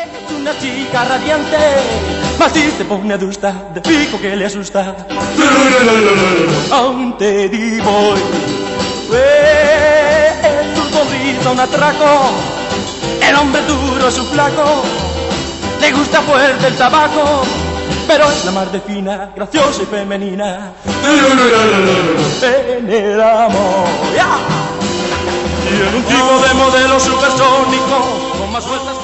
Es una chica radiante, mas si se pone adusta, de fijo que le asusta. Aún te digo hoy, es su sonrisa un atraco. El hombre duro es un flaco, le gusta fuerte el tabaco, pero es la más de fina, graciosa y femenina en el amor. ¡Yeah! Y en un tipo de modelo supersónico, con más vueltas